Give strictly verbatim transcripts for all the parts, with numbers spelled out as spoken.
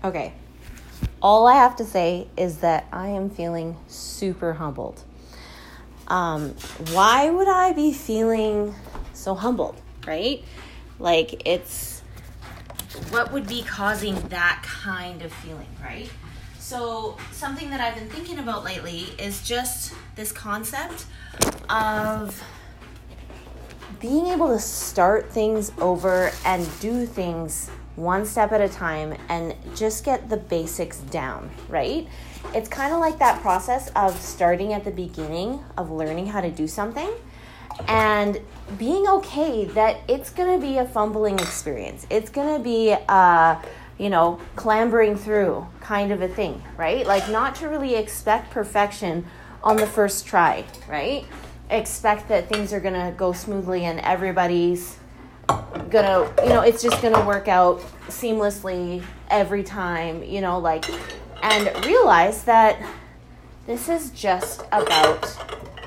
Okay. All I have to say is that I am feeling super humbled. Um, why would I be feeling so humbled, right? Like, it's, what would be causing that kind of feeling, right? So something that I've been thinking about lately is just this concept of being able to start things over and do things one step at a time and just get the basics down, right? It's kind of like that process of starting at the beginning of learning how to do something and being okay that it's going to be a fumbling experience. It's going to be, uh, you know, clambering through kind of a thing, right? Like, not to really expect perfection on the first try, right? Expect that things are going to go smoothly and everybody's gonna, you know, it's just gonna work out seamlessly every time, you know, like, and realize that this is just about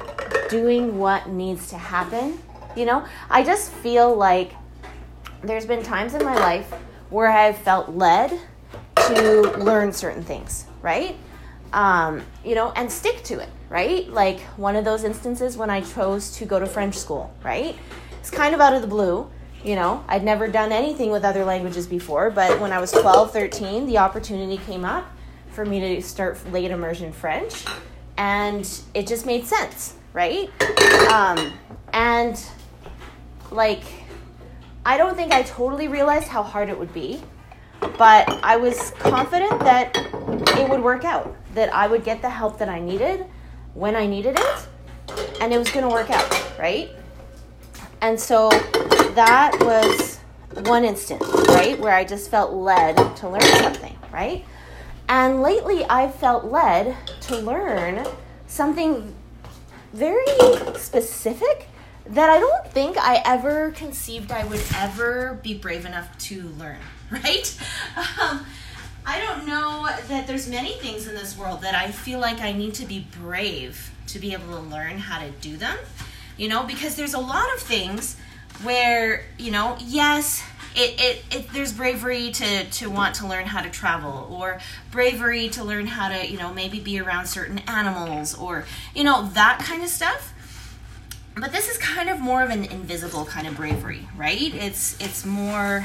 doing what needs to happen. You know, I just feel like there's been times in my life where I've felt led to learn certain things, right? Um, you know, and stick to it, right? Like one of those instances when I chose to go to French school, right? It's kind of out of the blue. You know, I'd never done anything with other languages before, but when I was twelve, thirteen, the opportunity came up for me to start late immersion French, and it just made sense, right? Um, and, like, I don't think I totally realized how hard it would be, but I was confident that it would work out, that I would get the help that I needed when I needed it, and it was going to work out, right? And so that was one instance, right, where I just felt led to learn something, right? And lately I've felt led to learn something very specific that I don't think I ever conceived I would ever be brave enough to learn, right? Um, I don't know that there's many things in this world that I feel like I need to be brave to be able to learn how to do them. You know, because there's a lot of things where, you know, yes, it, it, it there's bravery to, to want to learn how to travel, or bravery to learn how to, you know, maybe be around certain animals, or, you know, that kind of stuff. But this is kind of more of an invisible kind of bravery, right? It's it's more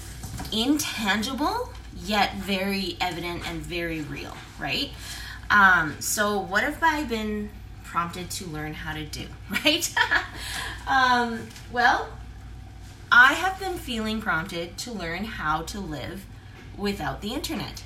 intangible, yet very evident and very real, right? Um, so what have I been prompted to learn how to do, right? um, well, I have been feeling prompted to learn how to live without the internet.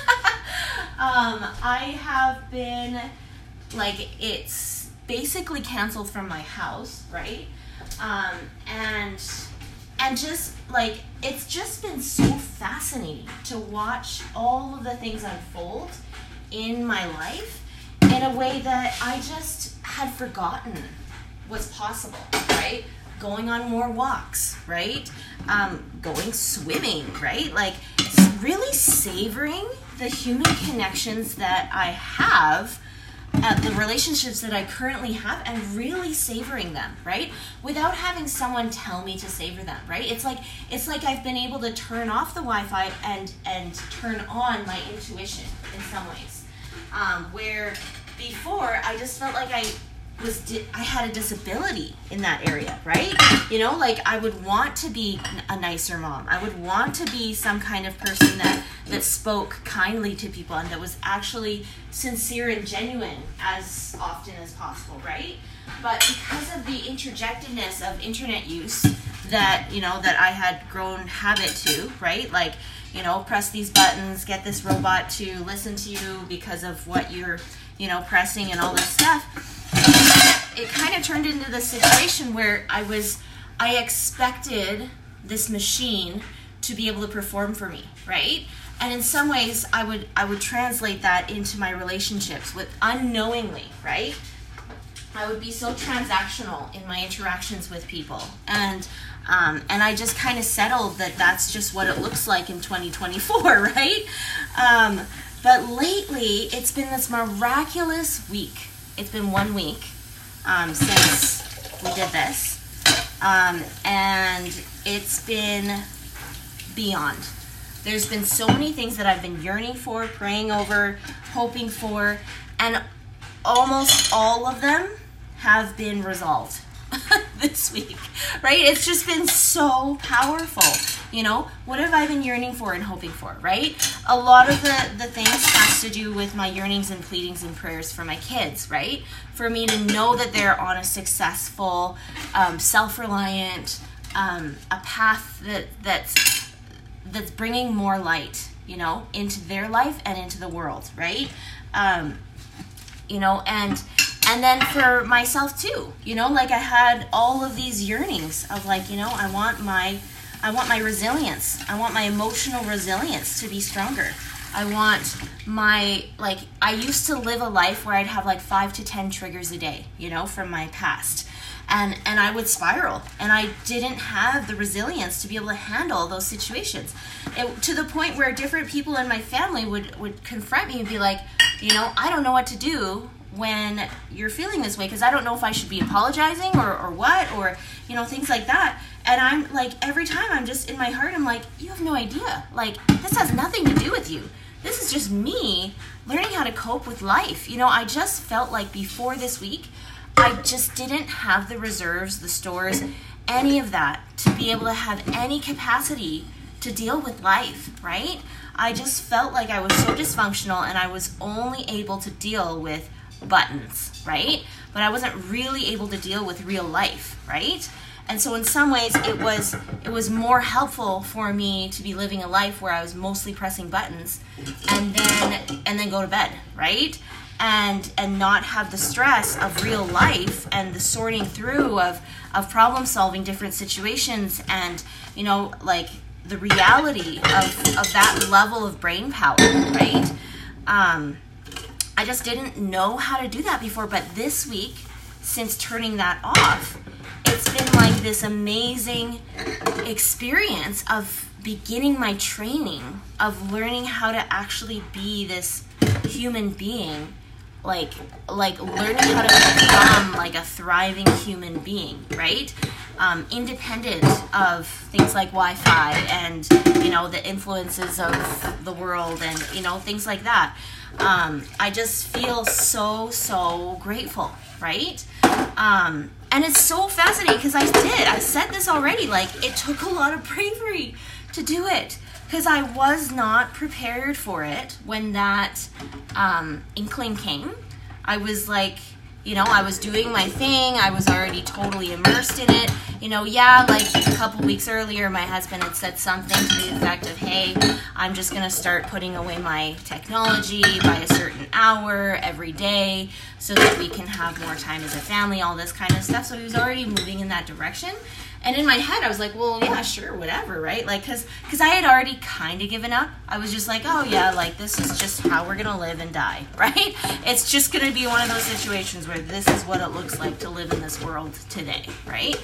um, I have been, like, it's basically canceled from my house, right? Um, and, and just, like, it's just been so fascinating to watch all of the things unfold in my life in a way that I just had forgotten was possible, right? Going on more walks, right? Um, going swimming, right? Like, really savoring the human connections that I have, uh, the relationships that I currently have, and really savoring them, right? Without having someone tell me to savor them, right? It's like it's like I've been able to turn off the Wi-Fi and and turn on my intuition in some ways, um, where before I just felt like I was di- I had a disability in that area, right? You know, like I would want to be a nicer mom. I would want to be some kind of person that that spoke kindly to people and that was actually sincere and genuine as often as possible, right? But because of the interjectedness of internet use that, you know, that I had grown habit to, right? Like, you know, press these buttons, get this robot to listen to you because of what you're, you know, pressing and all this stuff. It kind of turned into this situation where I was, I expected this machine to be able to perform for me, right? And in some ways, I would, I would translate that into my relationships with unknowingly, right? I would be so transactional in my interactions with people, and um, and I just kind of settled that that's just what it looks like in twenty twenty-four, right? Um, but lately, it's been this miraculous week. It's been one week um, since we did this, um, and it's been beyond. there's been so many things that I've been yearning for, praying over, hoping for, and almost all of them have been resolved this week, right? It's just been so powerful. You know, what have I been yearning for and hoping for, right? A lot of the, the things has to do with my yearnings and pleadings and prayers for my kids, right? For me to know that they're on a successful, um, self-reliant, um, a path that that's that's bringing more light, you know, into their life and into the world, right? Um, you know, and and then for myself too, you know, like I had all of these yearnings of like, you know, I want my I want my resilience. I want my emotional resilience to be stronger. I want my, like, I used to live a life where I'd have like five to ten triggers a day, you know, from my past. And and I would spiral, and I didn't have the resilience to be able to handle those situations. It, to the point where different people in my family would, would confront me and be like, you know, I don't know what to do when you're feeling this way, because I don't know if I should be apologizing or, or what, or, you know, things like that. And I'm like, every time I'm just in my heart, I'm like, you have no idea. Like, this has nothing to do with you. This is just me learning how to cope with life. You know, I just felt like before this week, I just didn't have the reserves, the stores, any of that to be able to have any capacity to deal with life, right? I just felt like I was so dysfunctional, and I was only able to deal with buttons, right? But I wasn't really able to deal with real life, right? And so in some ways it was it was more helpful for me to be living a life where I was mostly pressing buttons and then and then go to bed, right? And and not have the stress of real life and the sorting through of of problem solving different situations, and, you know, like the reality of of that level of brain power, right? Um I just didn't know how to do that before, but this week, since turning that off, it's been like this amazing experience of beginning my training, of learning how to actually be this human being, like like learning how to become like a thriving human being, right? Um, independent of things like Wi-Fi and, you know, the influences of the world and, you know, things like that. Um, I just feel so, so grateful, right? Um, and it's so fascinating because I did, I said this already, like it took a lot of bravery to do it because I was not prepared for it when that um, inkling came. I was like, you know, I was doing my thing. I was already totally immersed in it. You know, yeah, like a couple weeks earlier, my husband had said something to the effect of, hey, I'm just going to start putting away my technology by a certain hour every day so that we can have more time as a family, all this kind of stuff. So he was already moving in that direction. And in my head, I was like, well, yeah, sure, whatever, right? Like, because because I had already kind of given up. I was just like, oh, yeah, like, this is just how we're going to live and die, right? It's just going to be one of those situations where this is what it looks like to live in this world today, right?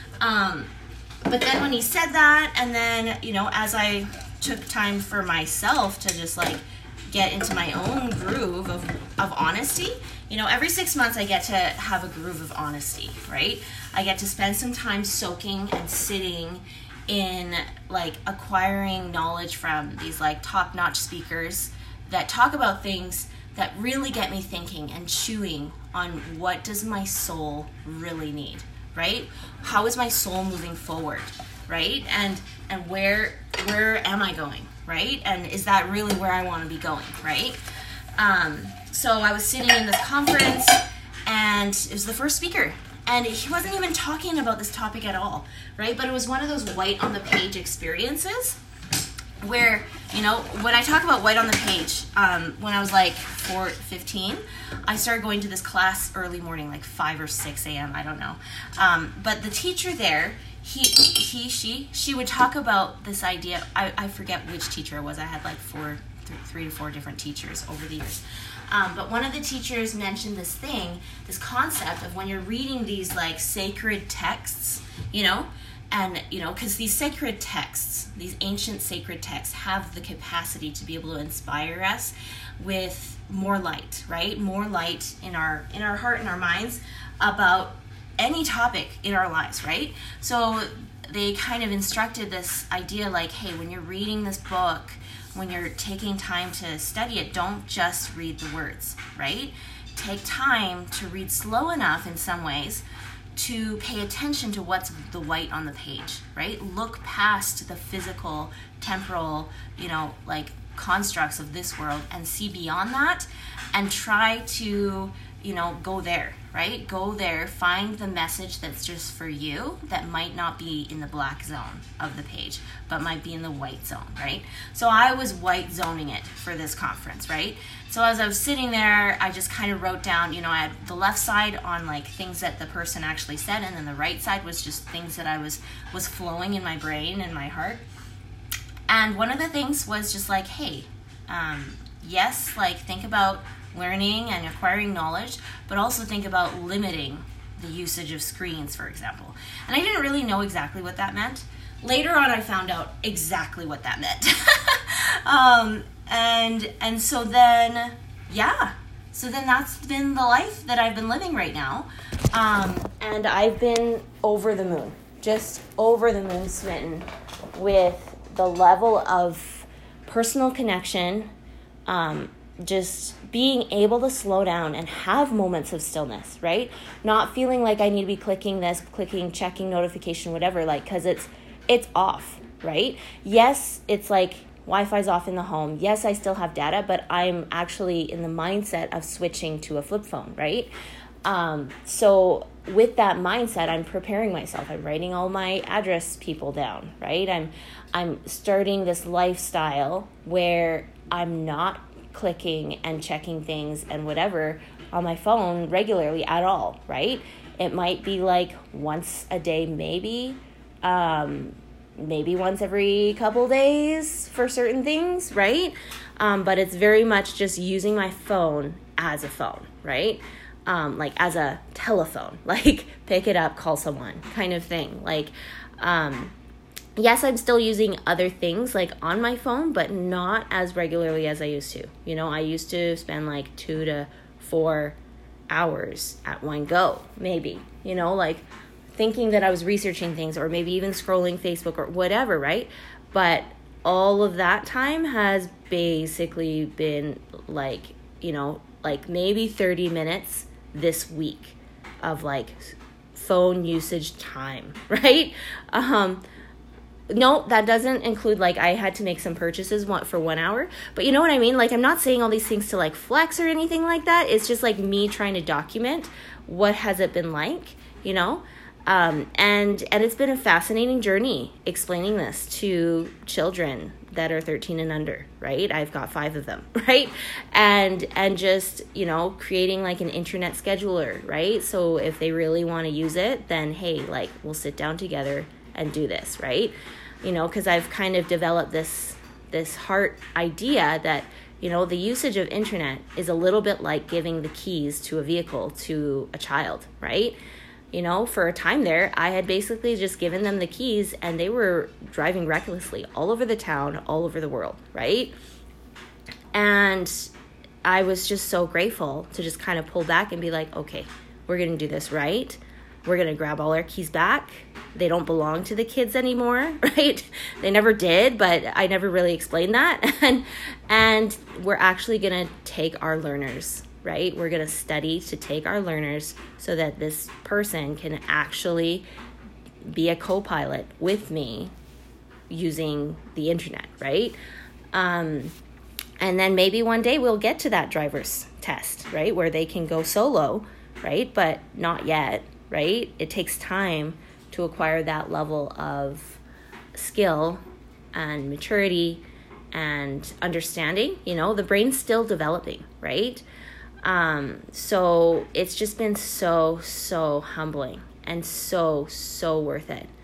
Um, but then when he said that, and then, you know, as I took time for myself to just, like, get into my own groove of, of honesty, you know, every six months I get to have a groove of honesty, right? I get to spend some time soaking and sitting in, like, acquiring knowledge from these, like, top-notch speakers that talk about things that really get me thinking and chewing on what does my soul really need, right? How is my soul moving forward, right? And and where where am I going, right? And is that really where I want to be going, right? Um, so I was sitting in this conference, and it was the first speaker. And he wasn't even talking about this topic at all, right? But it was one of those white on the page experiences where, you know, when I talk about white on the page, um, when I was like four, fifteen, I started going to this class early morning, like five or six a.m., I don't know. Um, but the teacher there, he, he, she, she would talk about this idea. I, I forget which teacher it was. I had like four, th- three to four different teachers over the years. Um, but one of the teachers mentioned this thing, this concept of when you're reading these like sacred texts, you know, and, you know, because these sacred texts, these ancient sacred texts have the capacity to be able to inspire us with more light, right? More light in our in our heart and our minds about any topic in our lives, right? So they kind of instructed this idea like, hey, when you're reading this book, when you're taking time to study it, don't just read the words, right? Take time to read slow enough in some ways to pay attention to what's the white on the page, right? Look past the physical, temporal, you know, like constructs of this world and see beyond that, and try to, you know, go there, right? Go there, find the message that's just for you that might not be in the black zone of the page, but might be in the white zone, right? So I was white zoning it for this conference, right? So as I was sitting there, I just kind of wrote down, you know, I had the left side on like things that the person actually said, and then the right side was just things that I was was flowing in my brain and my heart. And one of the things was just like, hey, um, yes, like think about learning and acquiring knowledge, but also think about limiting the usage of screens, for example. And I didn't really know exactly what that meant. Later on, I found out exactly what that meant. um, and and so then, yeah, so then that's been the life that I've been living right now. Um, and I've been over the moon, just over the moon smitten with the level of personal connection, um, just being able to slow down and have moments of stillness, right? Not feeling like I need to be clicking this, clicking, checking notification, whatever, like, because it's it's off, right? Yes, it's like Wi-Fi's off in the home. Yes, I still have data, but I'm actually in the mindset of switching to a flip phone, right? Um, so with that mindset, I'm preparing myself. I'm writing all my address people down, right? I'm I'm starting this lifestyle where I'm not clicking and checking things and whatever on my phone regularly at all, right? It might be like once a day, maybe, um, maybe once every couple days for certain things, right? Um, but it's very much just using my phone as a phone, right? Um, like as a telephone, like pick it up, call someone kind of thing. Like, um, yes, I'm still using other things like on my phone, but not as regularly as I used to. You know, I used to spend like two to four hours at one go, maybe, you know, like thinking that I was researching things or maybe even scrolling Facebook or whatever, right? But all of that time has basically been like, you know, like maybe thirty minutes this week of like phone usage time, right? Um, no, that doesn't include like I had to make some purchases one, for one hour. But you know what I mean? Like I'm not saying all these things to like flex or anything like that. It's just like me trying to document what has it been like, you know? Um, and and it's been a fascinating journey explaining this to children that are thirteen and under, right? I've got five of them, right? And and just, you know, creating like an internet scheduler, right? So if they really want to use it, then hey, like we'll sit down together and do this, right? You know, because I've kind of developed this this heart idea that, you know, the usage of internet is a little bit like giving the keys to a vehicle to a child, right? You know, for a time there, I had basically just given them the keys and they were driving recklessly all over the town, all over the world, right? And I was just so grateful to just kind of pull back and be like, okay, we're going to do this right. We're going to grab all our keys back. They don't belong to the kids anymore, right? They never did, but I never really explained that. And, and we're actually going to take our learners, right? We're going to study to take our learners so that this person can actually be a co-pilot with me using the internet, right? Um, and then maybe one day we'll get to that driver's test, right? Where they can go solo, right? But not yet, right? It takes time to acquire that level of skill and maturity and understanding. You know, the brain's still developing, right? Um, so it's just been so, so humbling and so, so worth it.